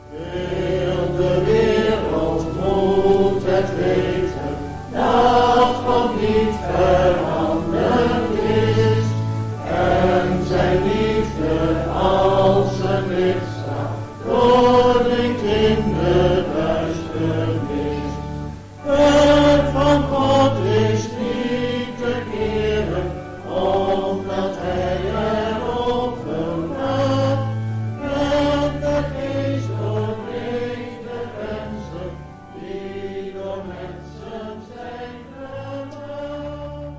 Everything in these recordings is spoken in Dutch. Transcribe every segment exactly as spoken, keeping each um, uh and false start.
Heel de wereld moet het weten, dat God niet veranderd is. En zijn liefde als een lichtstraal doordringt in de duisternis. Het van God is niet te keren, omdat hij erop verlaat. En de geest doordringt de wensen die door mensen zijn gemaakt.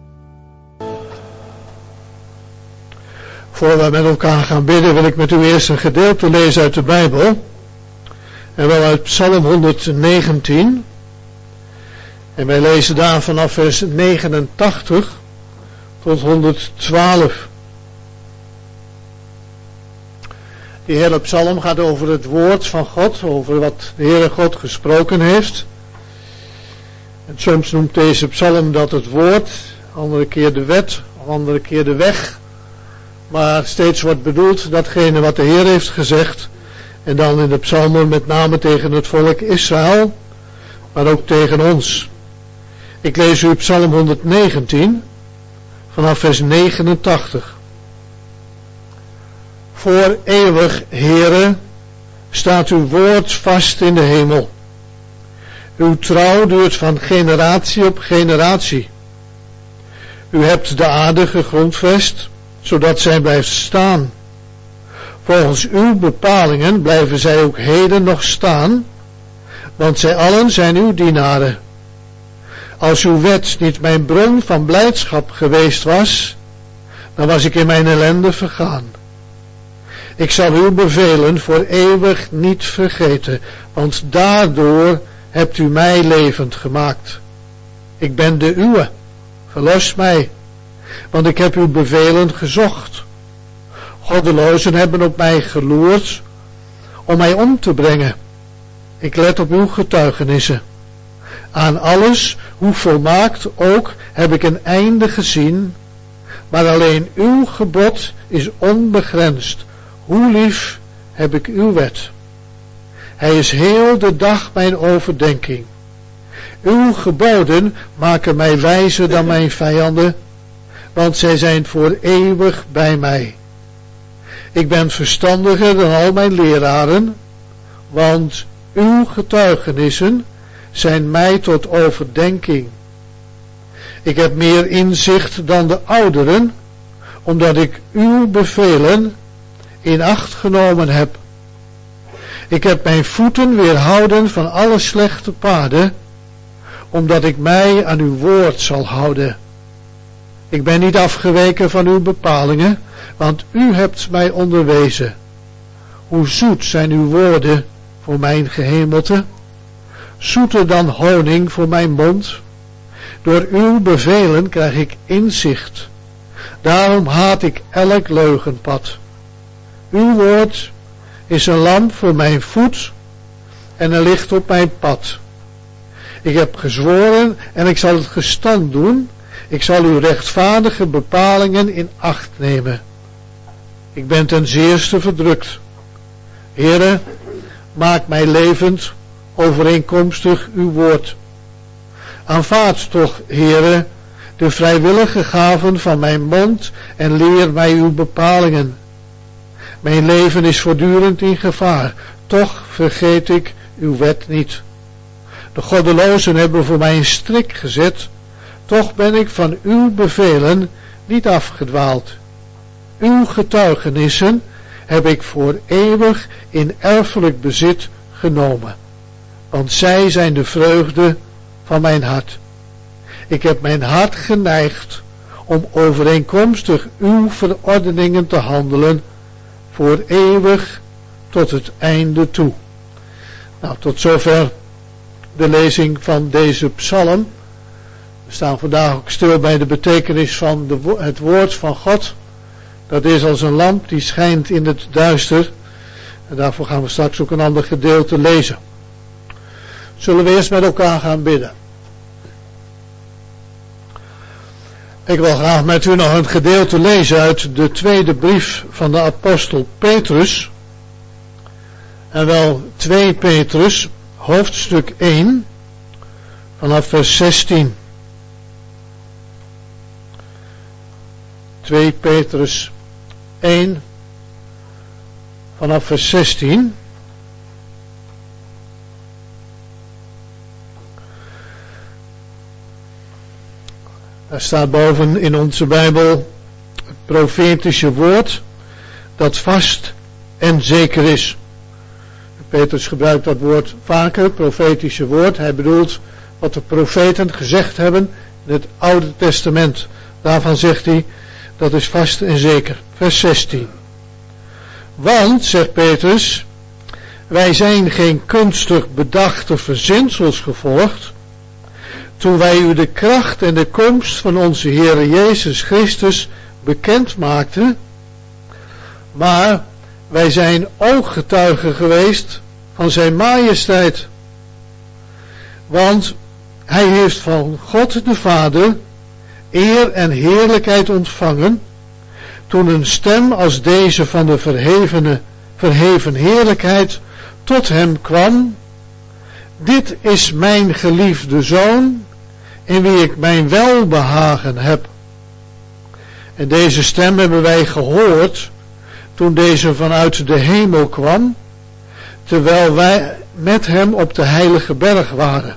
Voor we met elkaar gaan bidden wil ik met u eerst een gedeelte lezen uit de Bijbel. En wel uit Psalm honderdnegentien. En wij lezen daar vanaf vers negenentachtig tot honderdtwaalf. Die hele psalm gaat over het woord van God, over wat de Heere God gesproken heeft. En soms noemt deze psalm dat het woord, andere keer de wet, andere keer de weg. Maar steeds wordt bedoeld datgene wat de Heer heeft gezegd. En dan in de psalmen met name tegen het volk Israël, maar ook tegen ons. Ik lees u Psalm honderdnegentien, vanaf vers negenentachtig. Voor eeuwig, Heere, staat uw woord vast in de hemel. Uw trouw duurt van generatie op generatie. U hebt de aarde gegrondvest, zodat zij blijft staan. Volgens uw bepalingen blijven zij ook heden nog staan, want zij allen zijn uw dienaren. Als uw wet niet mijn bron van blijdschap geweest was, dan was ik in mijn ellende vergaan. Ik zal uw bevelen voor eeuwig niet vergeten, want daardoor hebt u mij levend gemaakt. Ik ben de uwe, verlos mij, want ik heb uw bevelen gezocht. Goddelozen hebben op mij geloerd om mij om te brengen. Ik let op uw getuigenissen. Aan alles, hoe volmaakt ook, heb ik een einde gezien, maar alleen uw gebod is onbegrensd. Hoe lief heb ik uw wet. Hij is heel de dag mijn overdenking. Uw geboden maken mij wijzer dan mijn vijanden, want zij zijn voor eeuwig bij mij. Ik ben verstandiger dan al mijn leraren, want uw getuigenissen zijn mij tot overdenking. Ik heb meer inzicht dan de ouderen, omdat ik uw bevelen in acht genomen heb. Ik heb mijn voeten weerhouden van alle slechte paden, omdat ik mij aan uw woord zal houden. Ik ben niet afgeweken van uw bepalingen, want u hebt mij onderwezen. Hoe zoet zijn uw woorden voor mijn gehemelte, zoeter dan honing voor mijn mond. Door uw bevelen krijg ik inzicht. Daarom haat ik elk leugenpad. Uw woord is een lamp voor mijn voet en een licht op mijn pad. Ik heb gezworen en ik zal het gestand doen. Ik zal uw rechtvaardige bepalingen in acht nemen. Ik ben ten zeerste verdrukt. Heere, maak mij levend overeenkomstig uw woord. Aanvaard toch, Heere, de vrijwillige gaven van mijn mond en leer mij uw bepalingen. Mijn leven is voortdurend in gevaar, toch vergeet ik uw wet niet. De goddelozen hebben voor mij een strik gezet, toch ben ik van uw bevelen niet afgedwaald. Uw getuigenissen heb ik voor eeuwig in erfelijk bezit genomen, want zij zijn de vreugde van mijn hart. Ik heb mijn hart geneigd om overeenkomstig uw verordeningen te handelen, voor eeuwig tot het einde toe. Nou, tot zover de lezing van deze psalm. We staan vandaag ook stil bij de betekenis van de, het woord van God. Dat is als een lamp die schijnt in het duister. En daarvoor gaan we straks ook een ander gedeelte lezen. Zullen we eerst met elkaar gaan bidden. Ik wil graag met u nog een gedeelte lezen uit de tweede brief van de apostel Petrus. En wel twee Petrus, hoofdstuk één, vanaf vers zestien. twee Petrus één, vanaf vers zestien. Daar staat boven in onze Bijbel het profetische woord dat vast en zeker is. Petrus gebruikt dat woord vaker, profetische woord. Hij bedoelt wat de profeten gezegd hebben in het Oude Testament. Daarvan zegt hij, dat is vast en zeker. Vers zestien. Want, zegt Petrus, wij zijn geen kunstig bedachte verzinsels gevolgd, toen wij u de kracht en de komst van onze Heere Jezus Christus bekend maakten, maar wij zijn ooggetuigen geweest van zijn majesteit. Want hij heeft van God de Vader eer en heerlijkheid ontvangen, toen een stem als deze van de verhevene, verheven heerlijkheid tot hem kwam: dit is mijn geliefde Zoon, in wie ik mijn welbehagen heb. En deze stem hebben wij gehoord, toen deze vanuit de hemel kwam, terwijl wij met hem op de heilige berg waren.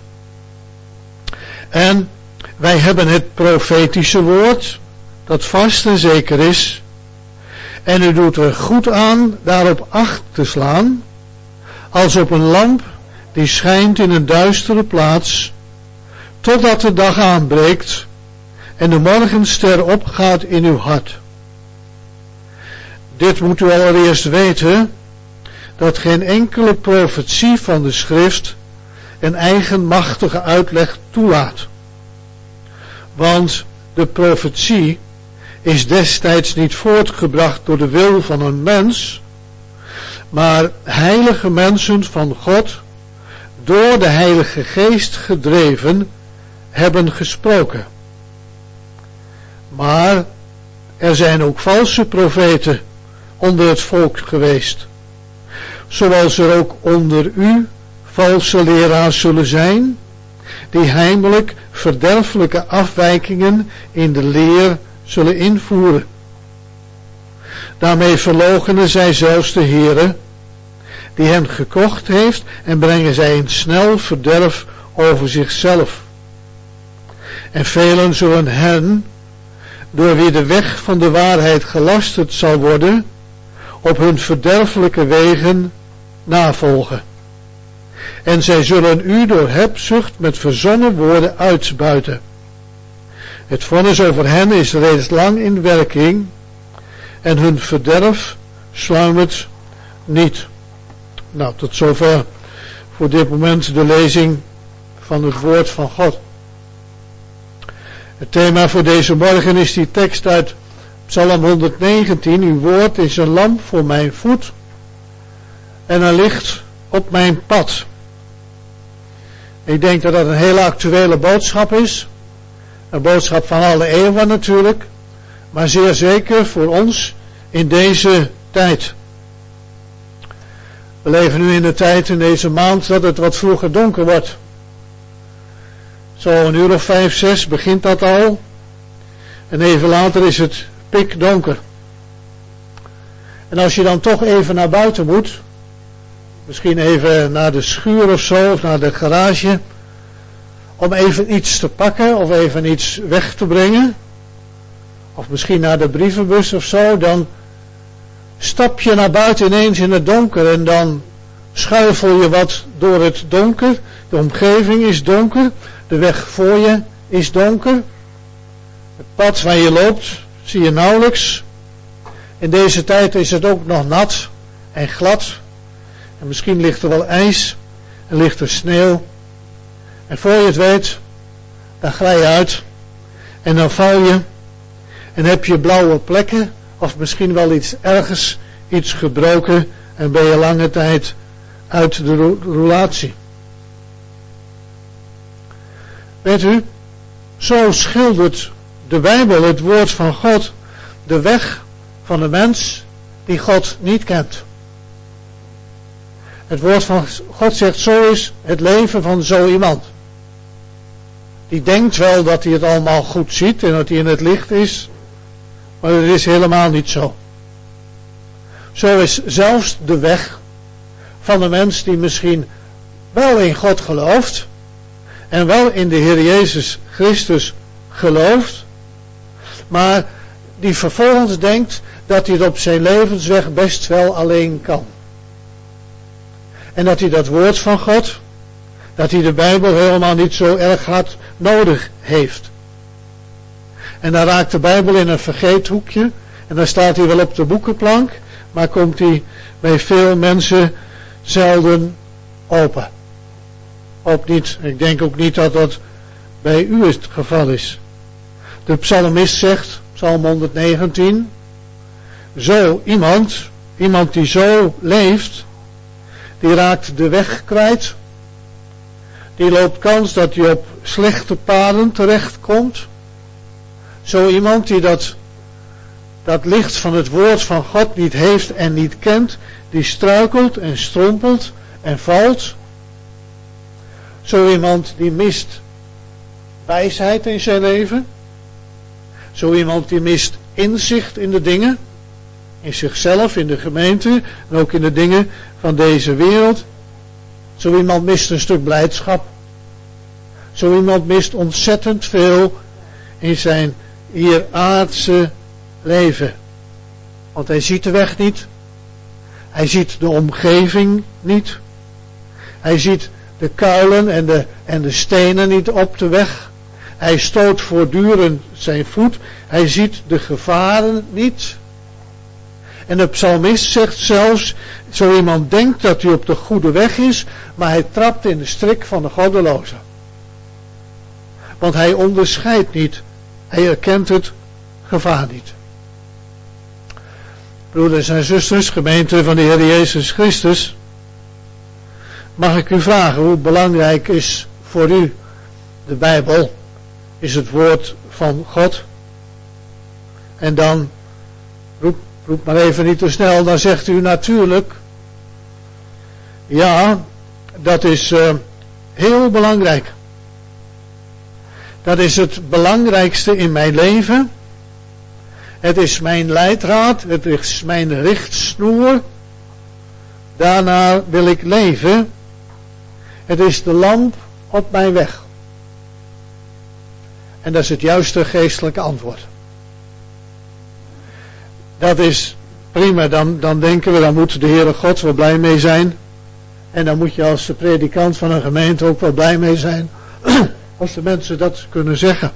En wij hebben het profetische woord, dat vast en zeker is, en u doet er goed aan daarop acht te slaan, als op een lamp die schijnt in een duistere plaats, totdat de dag aanbreekt en de morgenster opgaat in uw hart. Dit moet u allereerst weten, dat geen enkele profetie van de schrift een eigenmachtige uitleg toelaat. Want de profetie is destijds niet voortgebracht door de wil van een mens, maar heilige mensen van God, door de Heilige Geest gedreven, hebben gesproken. Maar er zijn ook valse profeten onder het volk geweest, zoals er ook onder u valse leraars zullen zijn, die heimelijk verderfelijke afwijkingen in de leer zullen invoeren. Daarmee verloochenen zij zelfs de Heere, die hen gekocht heeft, en brengen zij een snel verderf over zichzelf. En velen zullen hen, door wie de weg van de waarheid gelasterd zal worden, op hun verderfelijke wegen navolgen. En zij zullen u door hebzucht met verzonnen woorden uitbuiten. Het vonnis over hen is reeds lang in werking, en hun verderf sluimert niet. Nou, tot zover voor dit moment de lezing van het woord van God. Het thema voor deze morgen is die tekst uit Psalm honderdnegentien. Uw woord is een lamp voor mijn voet en een licht op mijn pad. Ik denk dat dat een hele actuele boodschap is. Een boodschap van alle eeuwen natuurlijk, maar zeer zeker voor ons in deze tijd. We leven nu in de tijd, in deze maand, dat het wat vroeger donker wordt. Zo een uur of vijf, zes begint dat al. En even later is het pikdonker. En als je dan toch even naar buiten moet, misschien even naar de schuur of zo, of naar de garage, om even iets te pakken of even iets weg te brengen, of misschien naar de brievenbus of zo, dan stap je naar buiten ineens in het donker en dan schuifel je wat door het donker. De omgeving is donker, de weg voor je is donker, het pad waar je loopt zie je nauwelijks. In deze tijd is het ook nog nat en glad, en misschien ligt er wel ijs en ligt er sneeuw, en voor je het weet, dan glij je uit en dan val je en heb je blauwe plekken, of misschien wel iets ergens, iets gebroken, en ben je lange tijd uit de roulatie. Weet u, zo schildert de Bijbel, het woord van God, de weg van de mens die God niet kent. Het woord van God zegt, zo is het leven van zo iemand. Die denkt wel dat hij het allemaal goed ziet en dat hij in het licht is, maar het is helemaal niet zo. Zo is zelfs de weg van de mens die misschien wel in God gelooft en wel in de Heer Jezus Christus gelooft, maar die vervolgens denkt dat hij het op zijn levensweg best wel alleen kan. En dat hij dat woord van God, dat hij de Bijbel helemaal niet zo erg hard nodig heeft. En dan raakt de Bijbel in een vergeethoekje en dan staat hij wel op de boekenplank, maar komt hij bij veel mensen zelden open. Ook niet, ik denk ook niet dat dat bij u het geval is. De psalmist zegt, Psalm honderdnegentien, zo iemand, iemand die zo leeft, die raakt de weg kwijt. Die loopt kans dat hij op slechte paden terechtkomt. Zo iemand die dat, dat licht van het woord van God niet heeft en niet kent, die struikelt en strompelt en valt. Zo iemand die mist wijsheid in zijn leven. Zo iemand die mist inzicht in de dingen. In zichzelf, in de gemeente en ook in de dingen van deze wereld. Zo iemand mist een stuk blijdschap. Zo iemand mist ontzettend veel in zijn hieraardse leven. Want hij ziet de weg niet. Hij ziet de omgeving niet. Hij ziet de kuilen en de, en de stenen niet op de weg. Hij stoot voortdurend zijn voet. Hij ziet de gevaren niet. En de psalmist zegt zelfs, zo iemand denkt dat hij op de goede weg is, maar hij trapt in de strik van de goddeloze. Want hij onderscheidt niet. Hij herkent het gevaar niet. Broeders en zusters, gemeente van de Heer Jezus Christus, mag ik u vragen hoe belangrijk is voor u de Bijbel, is het woord van God. En dan, roep, roep maar even niet te snel, dan zegt u natuurlijk, ja, dat is uh, heel belangrijk. Dat is het belangrijkste in mijn leven. Het is mijn leidraad, het is mijn richtsnoer. Daarna wil ik leven. Het is de lamp op mijn weg. En dat is het juiste geestelijke antwoord. Dat is prima, dan, dan denken we, dan moet de Heere God wel blij mee zijn. En dan moet je als de predikant van een gemeente ook wel blij mee zijn. Als de mensen dat kunnen zeggen.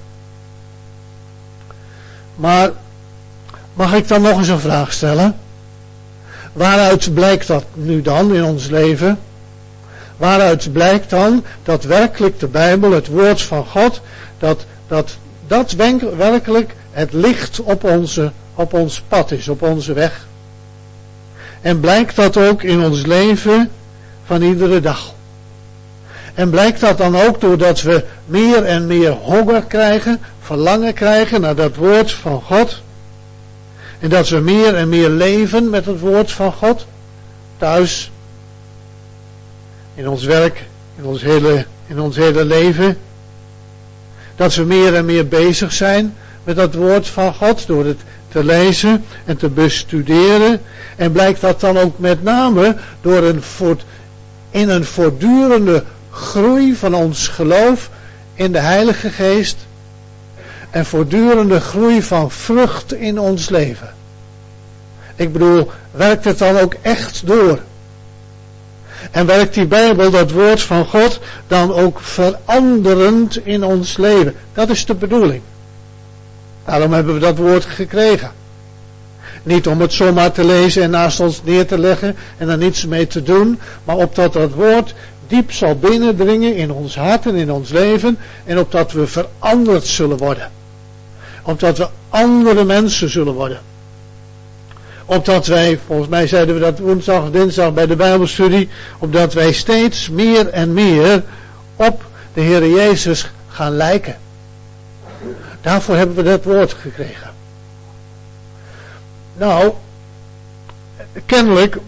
Maar mag ik dan nog eens een vraag stellen? Waaruit blijkt dat nu dan in ons leven? Waaruit blijkt dan dat werkelijk de Bijbel, het woord van God, dat dat, dat werkelijk het licht op, onze, op ons pad is, op onze weg? En blijkt dat ook in ons leven van iedere dag? En blijkt dat dan ook doordat we meer en meer honger krijgen, verlangen krijgen naar dat woord van God? En dat we meer en meer leven met het woord van God? Thuis, in ons werk, in ons hele, in ons hele leven. Dat we meer en meer bezig zijn met dat woord van God door het te lezen en te bestuderen. En blijkt dat dan ook met name door een voort, in een voortdurende groei van ons geloof in de Heilige Geest. En voortdurende groei van vrucht in ons leven. Ik bedoel, werkt het dan ook echt door? En werkt die Bijbel, dat woord van God, dan ook veranderend in ons leven? Dat is de bedoeling. Daarom hebben we dat woord gekregen. Niet om het zomaar te lezen en naast ons neer te leggen en er niets mee te doen, maar opdat dat woord diep zal binnendringen in ons hart en in ons leven en opdat we veranderd zullen worden. Opdat we andere mensen zullen worden. Opdat wij, volgens mij zeiden we dat woensdag, dinsdag bij de Bijbelstudie, opdat wij steeds meer en meer op de Heer Jezus gaan lijken. Daarvoor hebben we dat woord gekregen. Nou, kennelijk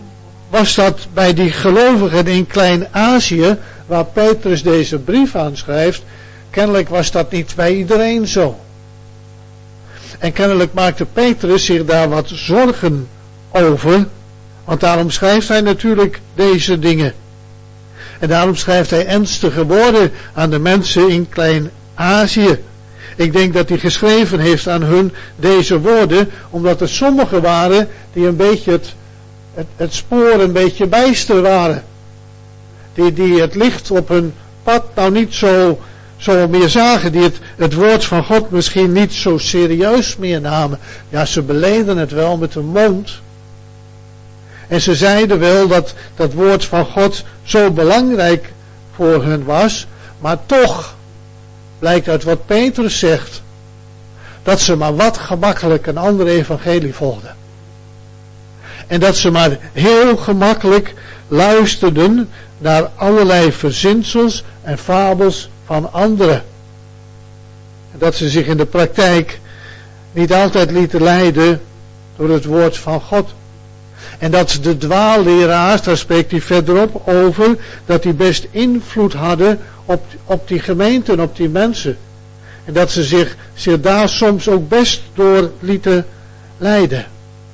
was dat bij die gelovigen in Klein-Azië, waar Petrus deze brief aan schrijft, kennelijk was dat niet bij iedereen zo. En kennelijk maakte Petrus zich daar wat zorgen over, want daarom schrijft hij natuurlijk deze dingen. En daarom schrijft hij ernstige woorden aan de mensen in Klein-Azië. Ik denk dat hij geschreven heeft aan hun deze woorden, omdat er sommigen waren die een beetje het, het, het spoor een beetje bijster waren. Die, die het licht op hun pad nou niet zo, zo meer zagen, die het, het woord van God misschien niet zo serieus meer namen. Ja, ze beleden het wel met hun mond. En ze zeiden wel dat dat woord van God zo belangrijk voor hen was, maar toch blijkt uit wat Petrus zegt, dat ze maar wat gemakkelijk een ander evangelie volgden. En dat ze maar heel gemakkelijk luisterden naar allerlei verzinsels en fabels van anderen. En dat ze zich in de praktijk niet altijd lieten leiden door het woord van God. En dat de dwaalleraars, daar spreekt hij verderop over, dat die best invloed hadden op, op die gemeente en op die mensen. En dat ze zich, zich daar soms ook best door lieten leiden.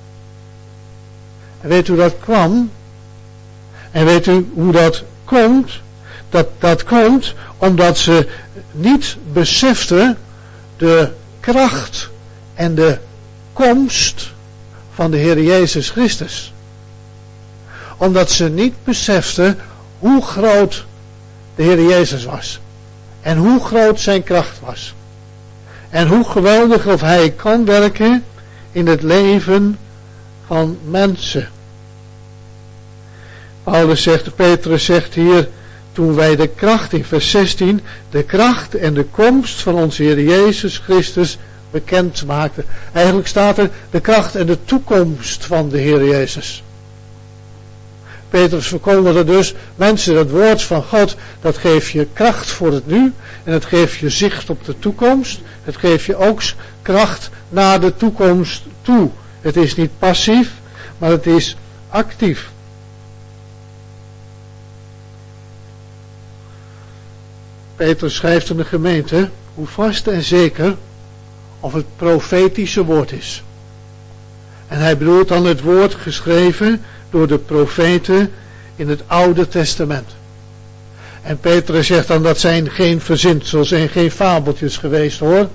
En weet u hoe dat kwam? En weet u hoe dat komt? Dat, dat komt omdat ze niet beseften de kracht en de komst van de Heer Jezus Christus. Omdat ze niet beseften hoe groot de Heer Jezus was. En hoe groot zijn kracht was. En hoe geweldig of hij kan werken in het leven van mensen. Paulus zegt, Petrus zegt hier, toen wij de kracht, in vers zestien, de kracht en de komst van onze Heer Jezus Christus bekend maakten. Eigenlijk staat er de kracht en de toekomst van de Heer Jezus. Petrus verkondigde dus, mensen, het woord van God, dat geeft je kracht voor het nu en het geeft je zicht op de toekomst. Het geeft je ook kracht naar de toekomst toe. Het is niet passief, maar het is actief. Petrus schrijft aan de gemeente hoe vast en zeker of het profetische woord is. En hij bedoelt dan het woord geschreven door de profeten in het Oude Testament. En Petrus zegt dan, dat zijn geen verzinsels en geen fabeltjes geweest hoor.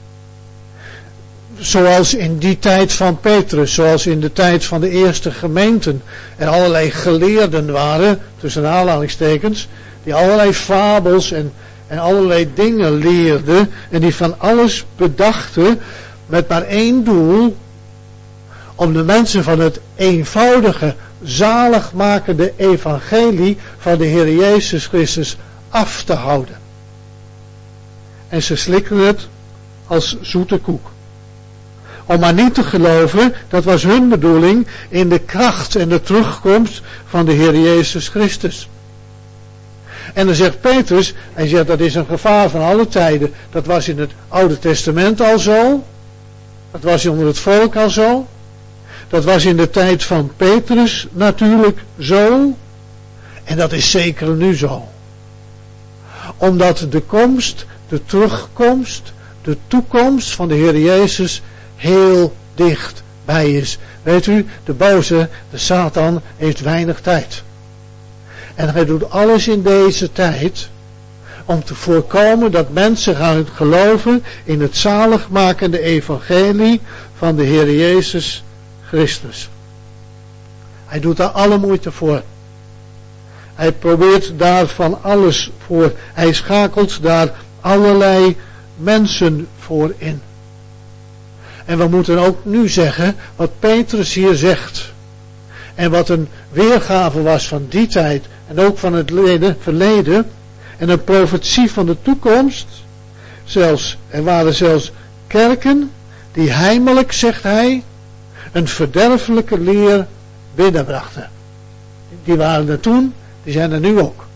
Zoals in die tijd van Petrus, zoals in de tijd van de eerste gemeenten er allerlei geleerden waren, tussen aanhalingstekens, die allerlei fabels en, en allerlei dingen leerden en die van alles bedachten met maar één doel, om de mensen van het eenvoudige, zaligmakende evangelie van de Heer Jezus Christus af te houden. En ze slikten het als zoete koek. Om maar niet te geloven, dat was hun bedoeling, in de kracht en de terugkomst van de Heer Jezus Christus. En dan zegt Petrus, hij zegt dat is een gevaar van alle tijden. Dat was in het Oude Testament al zo. Dat was onder het volk al zo. Dat was in de tijd van Petrus natuurlijk zo. En dat is zeker nu zo. Omdat de komst, de terugkomst, de toekomst van de Heer Jezus heel dicht bij is. Weet u, de boze, de Satan, heeft weinig tijd. En hij doet alles in deze tijd om te voorkomen dat mensen gaan geloven in het zaligmakende evangelie van de Heer Jezus Christus. Hij doet daar alle moeite voor. Hij probeert daar van alles voor. Hij schakelt daar allerlei mensen voor in. En we moeten ook nu zeggen wat Petrus hier zegt. En wat een weergave was van die tijd en ook van het verleden. En een profetie van de toekomst. Zelfs, er waren zelfs kerken die heimelijk, zegt hij, een verderfelijke leer binnenbrachten. Die waren er toen, die zijn er nu ook.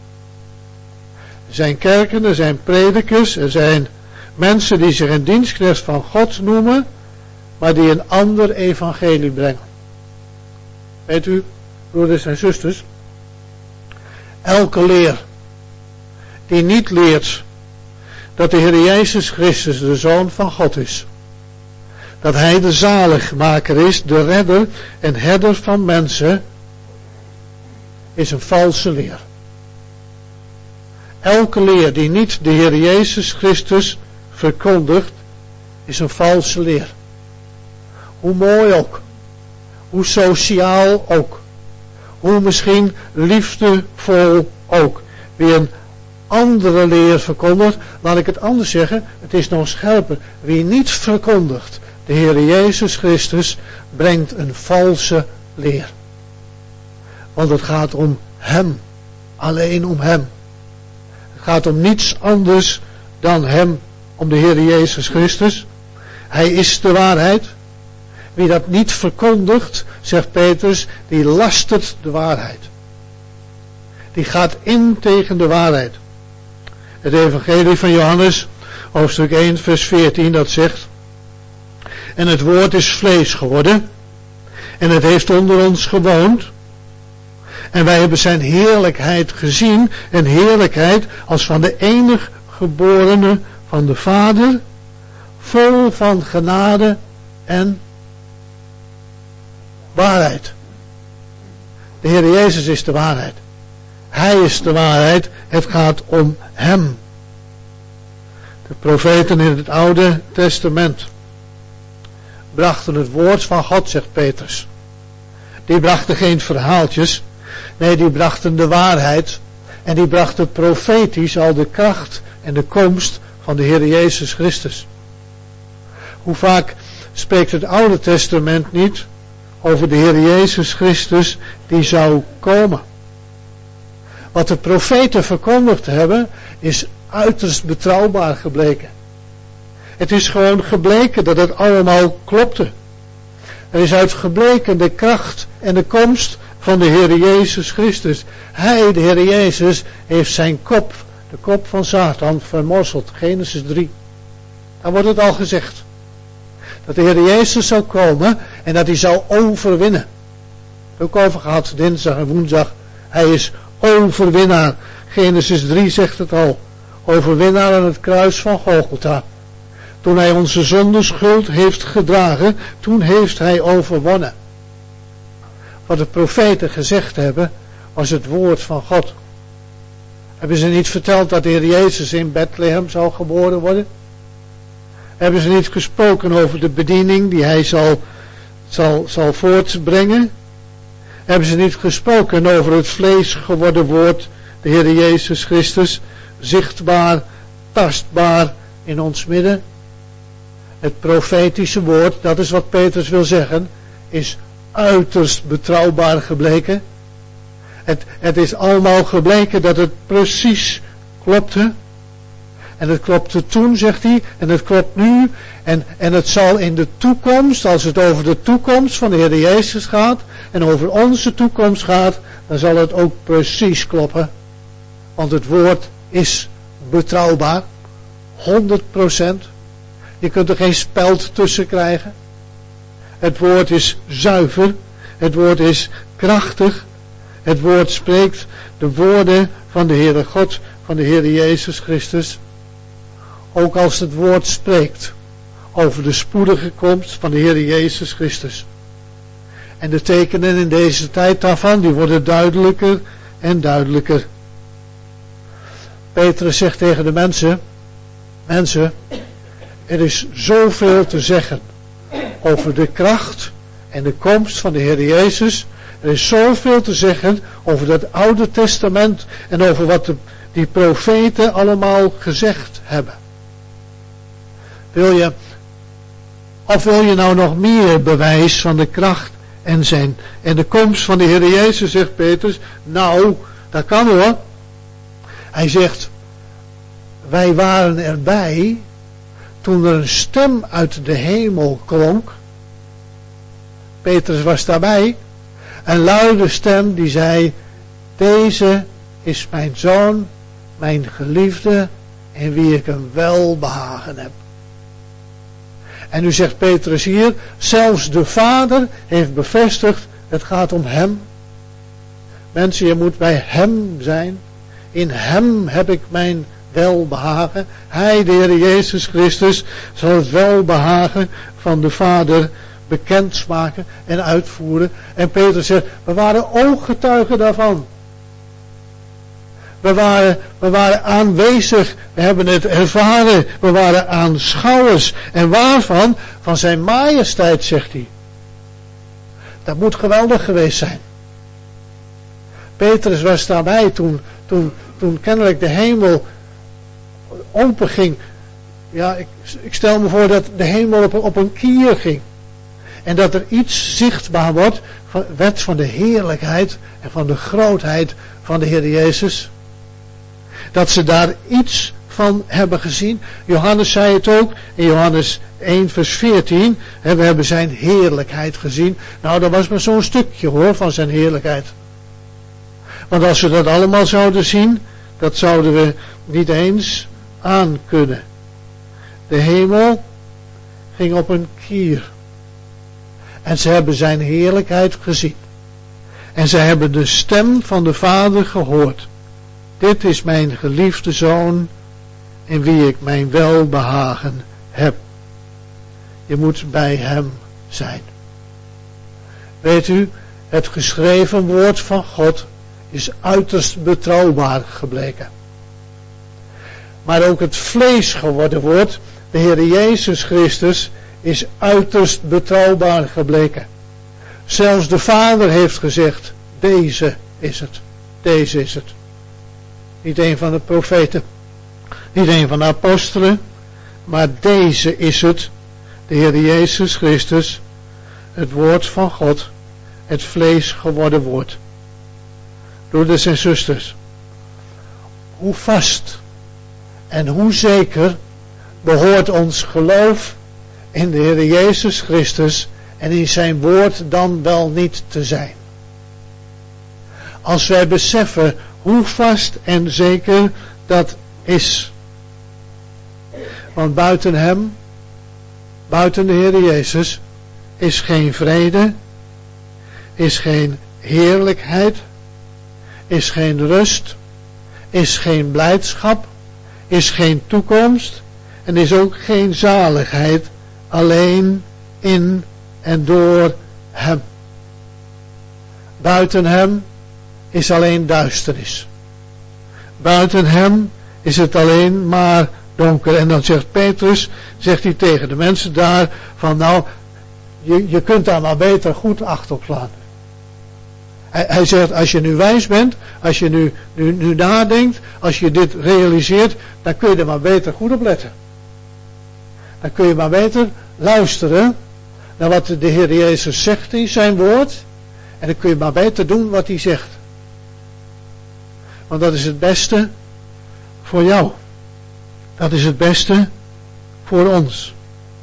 Er zijn kerken, er zijn predikers, er zijn mensen die zich een dienstknecht van God noemen, maar die een ander evangelie brengen. Weet u, broeders en zusters, elke leer die niet leert dat de Heer Jezus Christus de Zoon van God is, dat Hij de zaligmaker is, de redder en herder van mensen, is een valse leer. Elke leer die niet de Heer Jezus Christus verkondigt, is een valse leer. Hoe mooi ook, hoe sociaal ook, hoe misschien liefdevol ook. Wie een andere leer verkondigt, laat ik het anders zeggen, het is nog scherper. Wie niet verkondigt de Heer Jezus Christus, brengt een valse leer. Want het gaat om Hem, alleen om Hem. Het gaat om niets anders dan Hem, om de Heer Jezus Christus. Hij is de waarheid. Wie dat niet verkondigt, zegt Petrus, die lastert de waarheid. Die gaat in tegen de waarheid. Het evangelie van Johannes, hoofdstuk één, vers veertien, dat zegt: en het woord is vlees geworden, en het heeft onder ons gewoond, en wij hebben zijn heerlijkheid gezien, een heerlijkheid als van de enig geborene van de Vader, vol van genade en waarheid. De Heer Jezus is de waarheid. Hij is de waarheid. Het gaat om Hem. De profeten in het Oude Testament brachten het woord van God, zegt Petrus. Die brachten geen verhaaltjes. Nee, die brachten de waarheid. En die brachten profetisch al de kracht en de komst van de Heer Jezus Christus. Hoe vaak spreekt het Oude Testament niet over de Heer Jezus Christus die zou komen? Wat de profeten verkondigd hebben, is uiterst betrouwbaar gebleken. Het is gewoon gebleken dat het allemaal klopte. Er is uit gebleken de kracht en de komst van de Heer Jezus Christus. Hij, de Heer Jezus, heeft zijn kop, de kop van Satan, vermorzeld. Genesis drie. Daar wordt het al gezegd. Dat de Heer Jezus zou komen en dat hij zou overwinnen. Ook over gehad, dinsdag en woensdag. Hij is overwinnaar. Genesis drie zegt het al. Overwinnaar aan het kruis van Golgotha. Toen hij onze zondeschuld heeft gedragen, toen heeft hij overwonnen. Wat de profeten gezegd hebben, was het woord van God. Hebben ze niet verteld dat de Heer Jezus in Bethlehem zou geboren worden? Hebben ze niet gesproken over de bediening die hij zal, zal, zal voortbrengen? Hebben ze niet gesproken over het vlees geworden woord, de Heer Jezus Christus, zichtbaar, tastbaar in ons midden? Het profetische woord, dat is wat Petrus wil zeggen, is uiterst betrouwbaar gebleken. Het, het is allemaal gebleken dat het precies klopte. En het klopte toen, zegt hij, en het klopt nu. En, en het zal in de toekomst, als het over de toekomst van de Heer Jezus gaat, en over onze toekomst gaat, dan zal het ook precies kloppen. Want het woord is betrouwbaar. honderd procent. Je kunt er geen speld tussen krijgen. Het woord is zuiver. Het woord is krachtig. Het woord spreekt de woorden van de Heere God, van de Heere Jezus Christus. Ook als het woord spreekt over de spoedige komst van de Heere Jezus Christus. En de tekenen in deze tijd daarvan, die worden duidelijker en duidelijker. Petrus zegt tegen de mensen, mensen, er is zoveel te zeggen over de kracht en de komst van de Heer Jezus. Er is zoveel te zeggen over dat Oude Testament en over wat de, die profeten allemaal gezegd hebben. Wil je, of wil je nou nog meer bewijs van de kracht en, zijn, en de komst van de Heer Jezus, zegt Petrus. Nou, dat kan hoor. Hij zegt, wij waren erbij toen er een stem uit de hemel klonk. Petrus was daarbij. Een luide stem die zei, deze is mijn zoon, mijn geliefde, in wie ik een welbehagen heb. En nu zegt Petrus hier, zelfs de Vader heeft bevestigd, het gaat om hem. Mensen, je moet bij hem zijn. In hem heb ik mijn welbehagen. Hij, de Heer Jezus Christus, zal het welbehagen van de Vader bekendsmaken en uitvoeren. En Petrus zegt, we waren ooggetuigen daarvan. We waren, we waren aanwezig, we hebben het ervaren, we waren aanschouwers. En waarvan? Van zijn majesteit, zegt hij. Dat moet geweldig geweest zijn. Petrus was daarbij toen, toen, toen kennelijk de hemel open ging. Ja, ik, ik stel me voor dat de hemel op, op een kier ging. En dat er iets zichtbaar wordt, van, werd van de heerlijkheid en van de grootheid van de Heer Jezus. Dat ze daar iets van hebben gezien. Johannes zei het ook in Johannes één vers veertien. En we hebben zijn heerlijkheid gezien. Nou, dat was maar zo'n stukje hoor van zijn heerlijkheid. Want als we dat allemaal zouden zien, dat zouden we niet eens aankunnen. De hemel ging op een kier. En ze hebben zijn heerlijkheid gezien. En ze hebben de stem van de Vader gehoord. Dit is mijn geliefde Zoon, in wie ik mijn welbehagen heb. Je moet bij hem zijn. Weet u, het geschreven woord van God is uiterst betrouwbaar gebleken. Maar ook het vlees geworden woord, de Heer Jezus Christus, is uiterst betrouwbaar gebleken. Zelfs de Vader heeft gezegd, deze is het, deze is het. Niet een van de profeten, niet een van de apostelen, maar deze is het, de Heer Jezus Christus, het woord van God, het vlees geworden woord. Broeders en zusters, hoe vast en hoe zeker behoort ons geloof in de Heer Jezus Christus en in zijn woord dan wel niet te zijn. Als wij beseffen hoe vast en zeker dat is. Want buiten hem, buiten de Heer Jezus, is geen vrede, is geen heerlijkheid, is geen rust, is geen blijdschap, is geen toekomst en is ook geen zaligheid, alleen in en door hem. Buiten hem is alleen duisternis. Buiten hem is het alleen maar donker. En dan zegt Petrus, zegt hij tegen de mensen daar, van nou, je, je kunt daar maar beter goed acht op slaan. Hij, hij zegt, als je nu wijs bent, als je nu, nu, nu nadenkt, als je dit realiseert, dan kun je er maar beter goed op letten. Dan kun je maar beter luisteren naar wat de Heer Jezus zegt in zijn woord. En dan kun je maar beter doen wat hij zegt. Want dat is het beste voor jou. Dat is het beste voor ons.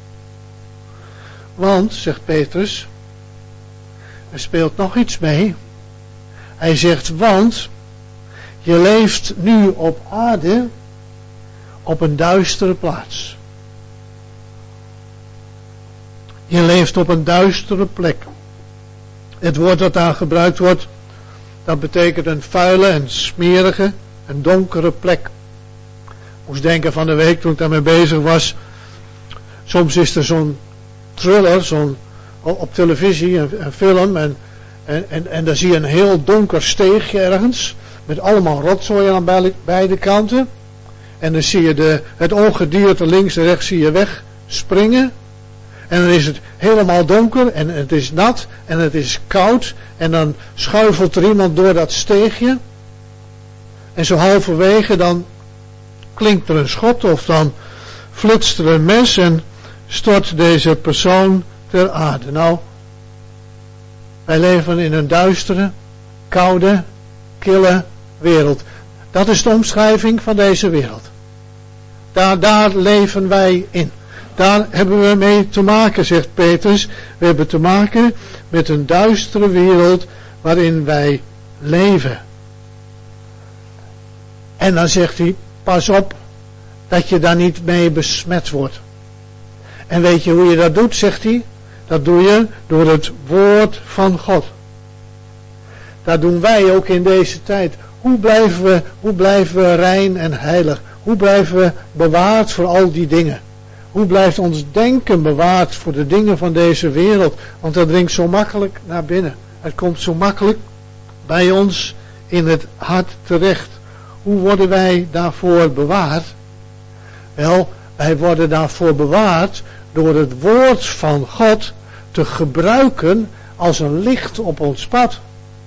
Want, zegt Petrus, er speelt nog iets mee. Hij zegt, want je leeft nu op aarde op een duistere plaats. Je leeft op een duistere plek. Het woord dat daar gebruikt wordt, dat betekent een vuile en smerige, een donkere plek. Ik moest denken van de week toen ik daarmee bezig was. Soms is er zo'n thriller, zo'n op televisie, een, een film, en, en, en, en dan zie je een heel donker steegje ergens, met allemaal rotzooi aan beide, beide kanten. En dan zie je de, het ongedierte links en rechts zie je wegspringen. En dan is het helemaal donker en het is nat en het is koud. En dan schuifelt er iemand door dat steegje. En zo halverwege dan klinkt er een schot of dan flitst er een mes en stort deze persoon ter aarde. Nou, wij leven in een duistere, koude, kille wereld. Dat is de omschrijving van deze wereld. Daar, daar leven wij in. Daar hebben we mee te maken, zegt Petrus. We hebben te maken met een duistere wereld waarin wij leven. En dan zegt hij, pas op dat je daar niet mee besmet wordt. En weet je hoe je dat doet, zegt hij? Dat doe je door het woord van God. Dat doen wij ook in deze tijd. Hoe blijven we, hoe blijven we rein en heilig? Hoe blijven we bewaard voor al die dingen? Hoe blijft ons denken bewaard voor de dingen van deze wereld? Want dat dringt zo makkelijk naar binnen. Het komt zo makkelijk bij ons in het hart terecht. Hoe worden wij daarvoor bewaard? Wel, wij worden daarvoor bewaard door het woord van God te gebruiken als een licht op ons pad.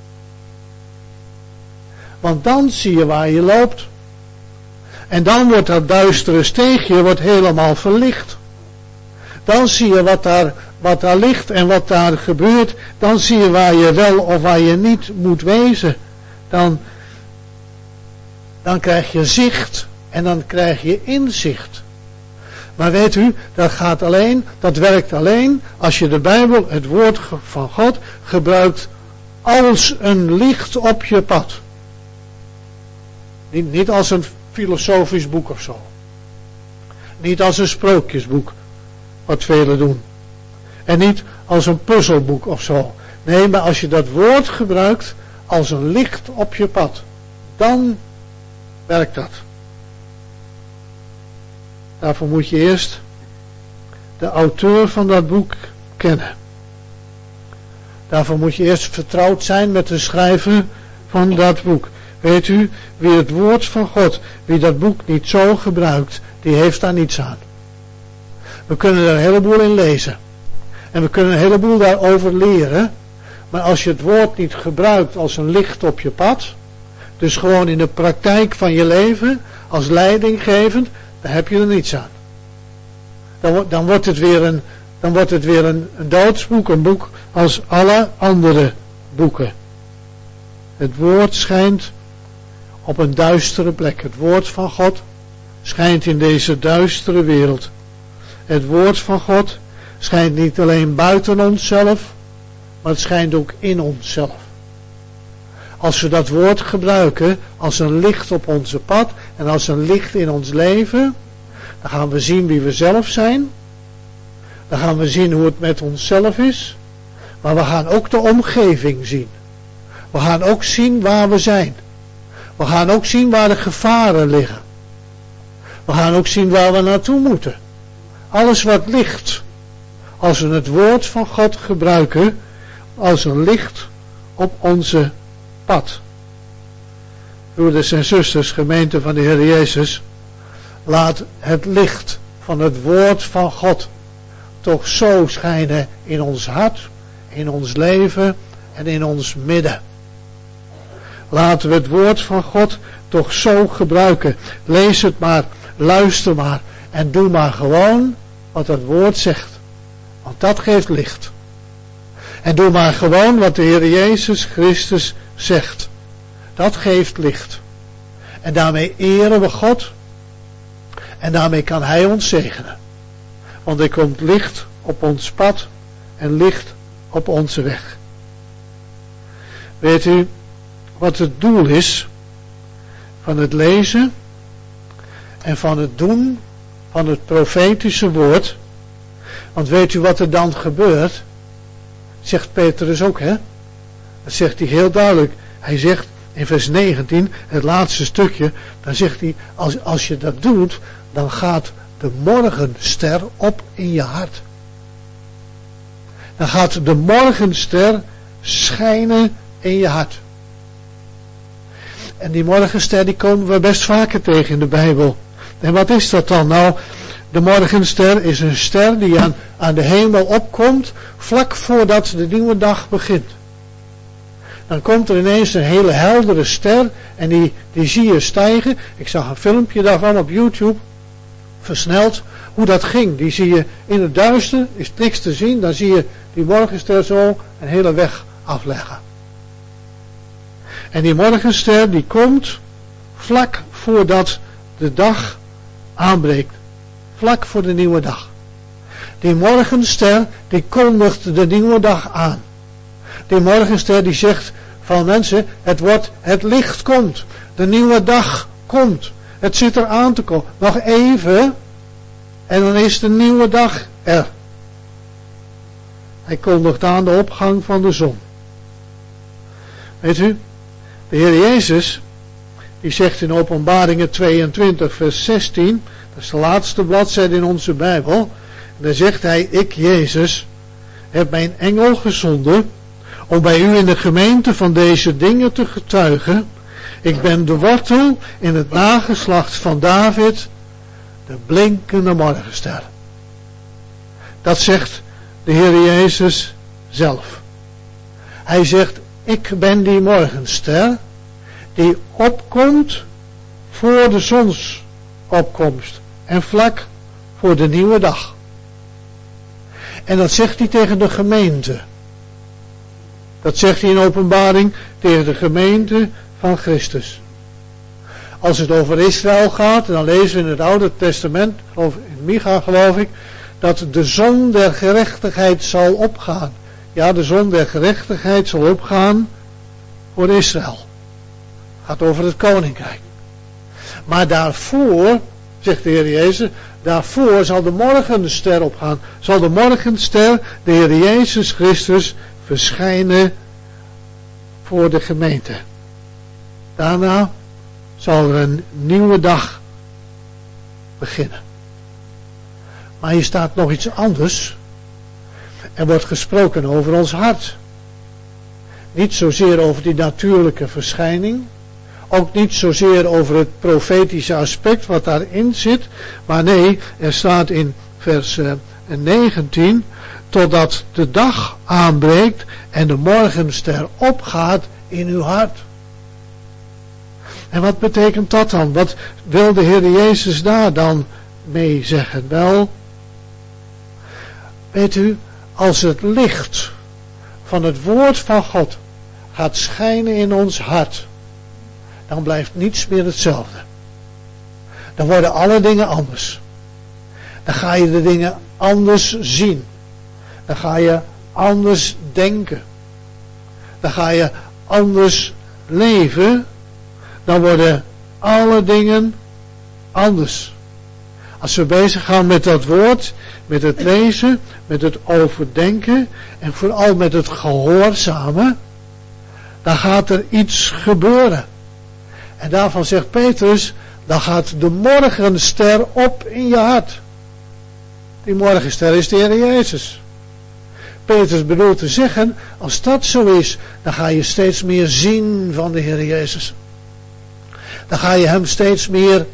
Want dan zie je waar je loopt. En dan wordt dat duistere steegje wordt helemaal verlicht. Dan zie je wat daar, wat daar ligt en wat daar gebeurt. Dan zie je waar je wel of waar je niet moet wezen. Dan, dan krijg je zicht en dan krijg je inzicht. Maar weet u, dat gaat alleen, dat werkt alleen als je de Bijbel, het woord van God, gebruikt als een licht op je pad. Niet, niet als een filosofisch boek of zo. Niet als een sprookjesboek, wat velen doen. En niet als een puzzelboek of zo. Nee, maar als je dat woord gebruikt als een licht op je pad, dan werkt dat. Daarvoor moet je eerst de auteur van dat boek kennen. Daarvoor moet je eerst vertrouwd zijn met de schrijver van dat boek. Weet u, wie het woord van God, wie dat boek niet zo gebruikt, die heeft daar niets aan. We kunnen er een heleboel in lezen. En we kunnen een heleboel daarover leren. Maar als je het woord niet gebruikt als een licht op je pad, dus gewoon in de praktijk van je leven, als leidinggevend, dan heb je er niets aan. Dan, dan wordt het weer, een, dan wordt het weer een, een doodsboek, een boek als alle andere boeken. Het woord schijnt op een duistere plek. Het woord van God schijnt in deze duistere wereld. Het woord van God schijnt niet alleen buiten onszelf, maar het schijnt ook in onszelf. Als we dat woord gebruiken als een licht op onze pad en als een licht in ons leven, dan gaan we zien wie we zelf zijn. Dan gaan we zien hoe het met onszelf is. Maar we gaan ook de omgeving zien. We gaan ook zien waar we zijn. We gaan ook zien waar de gevaren liggen. We gaan ook zien waar we naartoe moeten. Alles wat licht, als we het woord van God gebruiken als een licht op onze pad. Broeders en zusters, gemeente van de Heer Jezus, laat het licht van het woord van God toch zo schijnen in ons hart, in ons leven en in ons midden. Laten we het woord van God toch zo gebruiken. Lees het maar, luister maar en doe maar gewoon wat het woord zegt. Want dat geeft licht. En doe maar gewoon wat de Heer Jezus Christus zegt. Dat geeft licht. En daarmee eren we God. En daarmee kan Hij ons zegenen. Want er komt licht op ons pad en licht op onze weg. Weet u wat het doel is van het lezen en van het doen van het profetische woord? Want weet u wat er dan gebeurt? Zegt Petrus ook, hè? Dat zegt hij heel duidelijk. Hij zegt in vers negentien, het laatste stukje, dan zegt hij, als, als je dat doet, dan gaat de morgenster op in je hart. Dan gaat de morgenster schijnen in je hart. En die morgenster, die komen we best vaker tegen in de Bijbel. En wat is dat dan? Nou, de morgenster is een ster die aan, aan de hemel opkomt, vlak voordat de nieuwe dag begint. Dan komt er ineens een hele heldere ster en die, die zie je stijgen. Ik zag een filmpje daarvan op YouTube, versneld, hoe dat ging. Die zie je in het duister, is niks te zien, dan zie je die morgenster zo een hele weg afleggen. En die morgenster die komt vlak voordat de dag aanbreekt. Vlak voor de nieuwe dag. Die morgenster die kondigt de nieuwe dag aan. Die morgenster die zegt van mensen, het wordt, het licht komt. De nieuwe dag komt. Het zit er aan te komen. Nog even en dan is de nieuwe dag er. Hij kondigt aan de opgang van de zon. Weet u, de Heer Jezus, die zegt in Openbaringen tweeëntwintig vers zestien, dat is de laatste bladzijde in onze Bijbel, en daar zegt hij, ik Jezus heb mijn engel gezonden om bij u in de gemeente van deze dingen te getuigen. Ik ben de wortel in het nageslacht van David, de blinkende morgenster. Dat zegt de Heer Jezus zelf. Hij zegt, ik ben die morgenster die opkomt voor de zonsopkomst en vlak voor de nieuwe dag. En dat zegt hij tegen de gemeente. Dat zegt hij in Openbaring tegen de gemeente van Christus. Als het over Israël gaat, dan lezen we in het Oude Testament, in Micha geloof ik, dat de zon der gerechtigheid zal opgaan. Ja, de zon der gerechtigheid zal opgaan voor Israël. Het gaat over het koninkrijk. Maar daarvoor, zegt de Heer Jezus, daarvoor zal de morgenster opgaan. Zal de morgenster, de Heer Jezus Christus, verschijnen voor de gemeente. Daarna zal er een nieuwe dag beginnen. Maar hier staat nog iets anders. Er wordt gesproken over ons hart. Niet zozeer over die natuurlijke verschijning. Ook niet zozeer over het profetische aspect wat daarin zit. Maar nee, er staat in vers negentien. Totdat de dag aanbreekt en de morgenster opgaat in uw hart. En wat betekent dat dan? Wat wil de Heer Jezus daar dan mee zeggen? Wel, weet u, als het licht van het woord van God gaat schijnen in ons hart, dan blijft niets meer hetzelfde. Dan worden alle dingen anders. Dan ga je de dingen anders zien. Dan ga je anders denken. Dan ga je anders leven. Dan worden alle dingen anders. Als we bezig gaan met dat woord, met het lezen, met het overdenken en vooral met het gehoorzamen, dan gaat er iets gebeuren. En daarvan zegt Petrus, dan gaat de morgenster op in je hart. Die morgenster is de Heer Jezus. Petrus bedoelt te zeggen, als dat zo is, dan ga je steeds meer zien van de Heer Jezus. Dan ga je hem steeds meer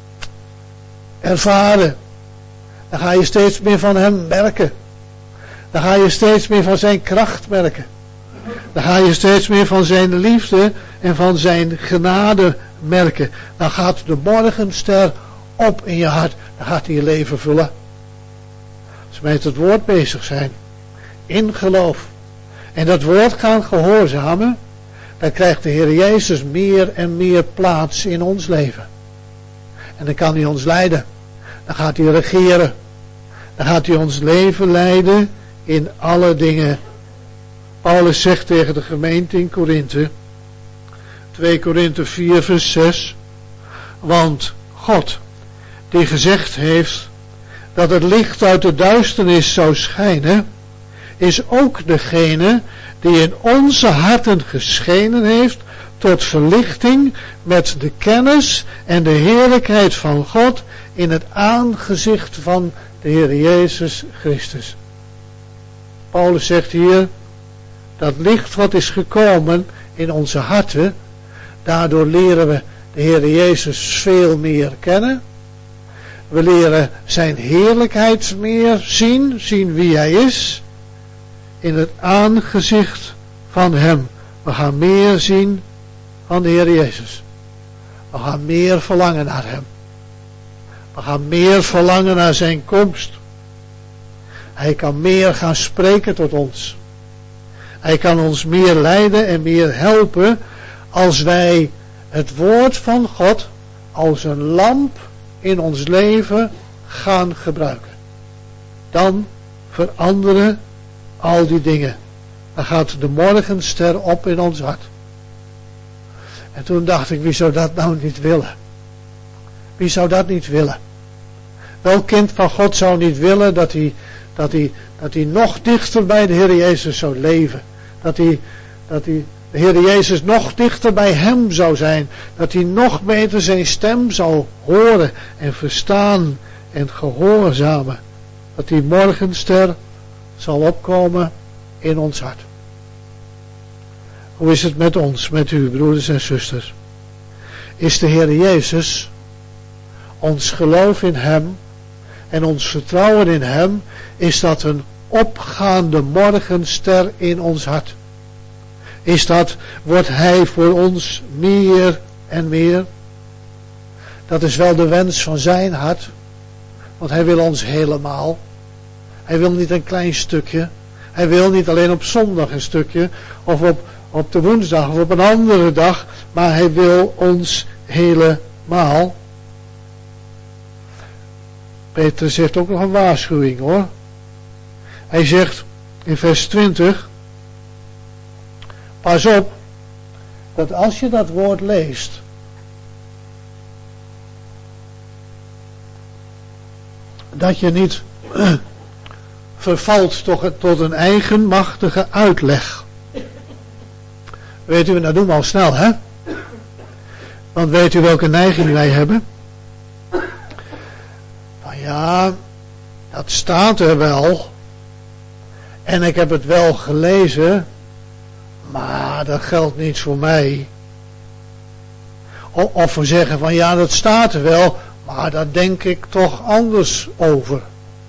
ervaren. Dan ga je steeds meer van hem merken. Dan ga je steeds meer van zijn kracht merken. Dan ga je steeds meer van zijn liefde en van zijn genade merken. Dan gaat de morgenster op in je hart. Dan gaat hij je leven vullen. Als we met het woord bezig zijn. In geloof. En dat woord gaan gehoorzamen. Dan krijgt de Heer Jezus meer en meer plaats in ons leven. En dan kan hij ons leiden. Dan gaat hij regeren. Dan gaat hij ons leven leiden in alle dingen. Paulus zegt tegen de gemeente in Korinthe, twee Korinthe vier vers zes, want God, die gezegd heeft dat het licht uit de duisternis zou schijnen, is ook degene die in onze harten geschenen heeft tot verlichting met de kennis en de heerlijkheid van God in het aangezicht van de Heer Jezus Christus. Paulus zegt hier, dat licht wat is gekomen in onze harten, daardoor leren we de Heer Jezus veel meer kennen. We leren zijn heerlijkheid meer zien, zien wie hij is, in het aangezicht van hem. We gaan meer zien van de Heer Jezus. We gaan meer verlangen naar hem. We gaan meer verlangen naar zijn komst. Hij kan meer gaan spreken tot ons. Hij kan ons meer leiden en meer helpen als wij het woord van God als een lamp in ons leven gaan gebruiken. Dan veranderen al die dingen. Dan gaat de morgenster op in ons hart. En toen dacht ik, wie zou dat nou niet willen? Wie zou dat niet willen? Welk kind van God zou niet willen dat hij, dat hij, dat hij nog dichter bij de Heer Jezus zou leven? Dat hij, dat hij de Heer Jezus nog dichter bij hem zou zijn. Dat hij nog beter zijn stem zou horen en verstaan en gehoorzamen. Dat die morgenster zal opkomen in ons hart. Hoe is het met ons, met u, broeders en zusters? Is de Heer Jezus, ons geloof in hem en ons vertrouwen in hem, is dat een opgaande morgenster in ons hart? Is dat, wordt hij voor ons meer en meer? Dat is wel de wens van zijn hart, want hij wil ons helemaal. Hij wil niet een klein stukje. Hij wil niet alleen op zondag een stukje, of op, op de woensdag, of op een andere dag, maar hij wil ons helemaal. Petrus heeft ook nog een waarschuwing, hoor. Hij zegt in vers twintig, pas op, dat als je dat woord leest, dat je niet vervalt tot een eigenmachtige uitleg. Weet u, dat doen we al snel, hè? Want weet u welke neiging wij hebben? Van ja, dat staat er wel. En ik heb het wel gelezen. Maar dat geldt niet voor mij. Of we zeggen van ja, dat staat er wel. Maar daar denk ik toch anders over.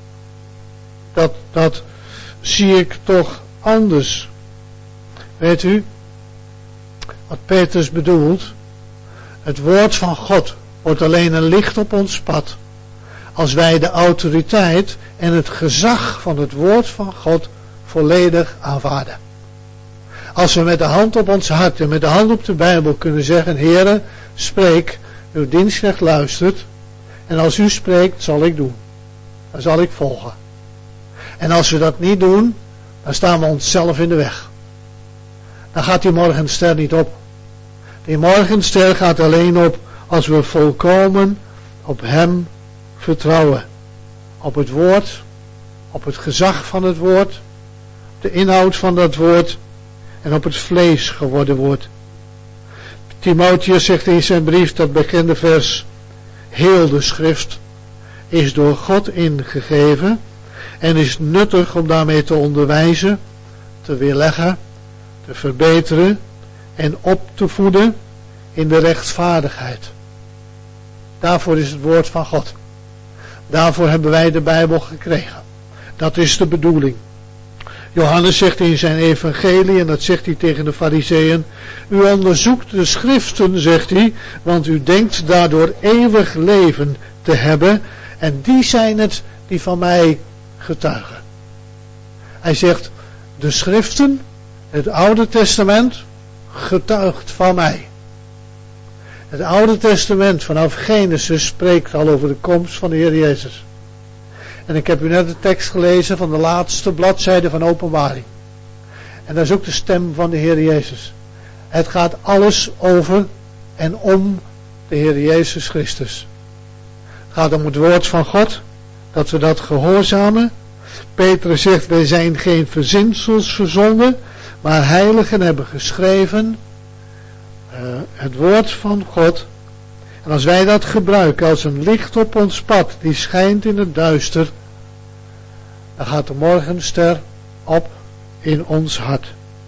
Dat, dat zie ik toch anders. Weet u, wat Petrus bedoelt, het woord van God wordt alleen een licht op ons pad als wij de autoriteit en het gezag van het woord van God volledig aanvaarden. Als we met de hand op ons hart en met de hand op de Bijbel kunnen zeggen, Heere, spreek, uw dienstknecht luistert, en als u spreekt, zal ik doen. Dan zal ik volgen. En als we dat niet doen, dan staan we onszelf in de weg. Dan gaat die morgenster niet op. Die morgenster gaat alleen op als we volkomen op hem vertrouwen. Op het woord, op het gezag van het woord, de inhoud van dat woord en op het vlees geworden woord. Timotheus zegt in zijn brief, dat bekende vers, heel de schrift is door God ingegeven en is nuttig om daarmee te onderwijzen, te weerleggen, te verbeteren en op te voeden in de rechtvaardigheid. Daarvoor is het woord van God. Daarvoor hebben wij de Bijbel gekregen. Dat is de bedoeling. Johannes zegt in zijn evangelie, en dat zegt hij tegen de Farizeeën, u onderzoekt de schriften, zegt hij, want u denkt daardoor eeuwig leven te hebben, en die zijn het die van mij getuigen. Hij zegt, de schriften, het Oude Testament, getuigt van mij. Het Oude Testament vanaf Genesis spreekt al over de komst van de Heer Jezus. En ik heb u net de tekst gelezen van de laatste bladzijde van Openbaring. En dat is ook de stem van de Heer Jezus. Het gaat alles over en om de Heer Jezus Christus. Het gaat om het woord van God, dat we dat gehoorzamen. Petrus zegt, wij zijn geen verzinsels verzonden, maar heiligen hebben geschreven uh, het woord van God. En als wij dat gebruiken als een licht op ons pad, die schijnt in het duister, dan gaat de morgenster op in ons hart.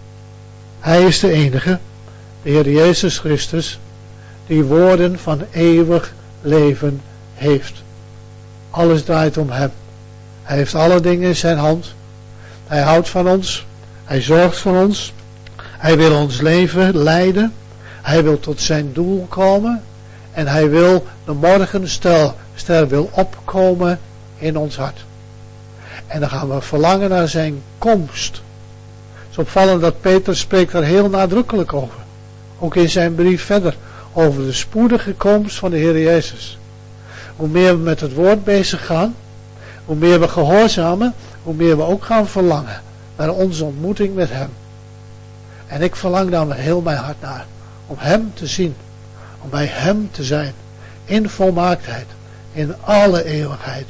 Hij is de enige, de Heer Jezus Christus, die woorden van eeuwig leven heeft. Alles draait om hem. Hij heeft alle dingen in zijn hand. Hij houdt van ons. Hij zorgt voor ons. Hij wil ons leven leiden. Hij wil tot zijn doel komen. En hij wil de morgenster ster wil opkomen in ons hart. En dan gaan we verlangen naar zijn komst. Het is opvallend dat Peter spreekt daar heel nadrukkelijk over. Ook in zijn brief verder. Over de spoedige komst van de Heer Jezus. Hoe meer we met het woord bezig gaan. Hoe meer we gehoorzamen. Hoe meer we ook gaan verlangen naar onze ontmoeting met hem. En ik verlang daar met heel mijn hart naar. Om hem te zien. Om bij hem te zijn. In volmaaktheid. In alle eeuwigheid.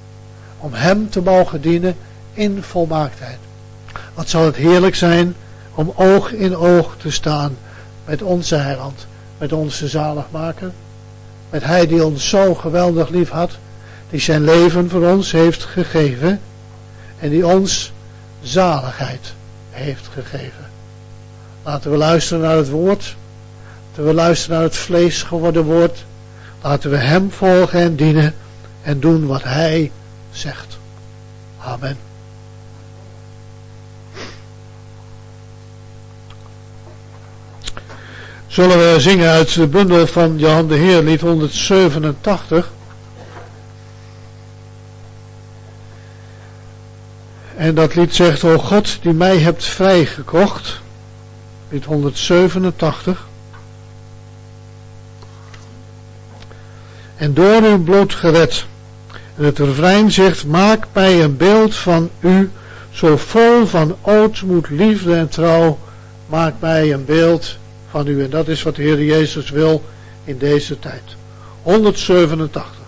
Om hem te mogen dienen in volmaaktheid. Wat zal het heerlijk zijn om oog in oog te staan met onze heiland, met onze zaligmaker, met hij die ons zo geweldig lief had, die zijn leven voor ons heeft gegeven en die ons zaligheid heeft gegeven. Laten we luisteren naar het woord, laten we luisteren naar het vlees geworden woord, laten we hem volgen en dienen en doen wat hij zegt. Amen. Zullen we zingen uit de bundel van Johan de Heer, lied honderdzevenentachtig. En dat lied zegt: O God, die mij hebt vrijgekocht. Lied honderdzevenentachtig. En door uw bloed gered. En het refrein zegt: maak mij een beeld van u, zo vol van ootmoed, liefde en trouw. Maak mij een beeld van u. En dat is wat de Heer Jezus wil in deze tijd. honderdzevenentachtig.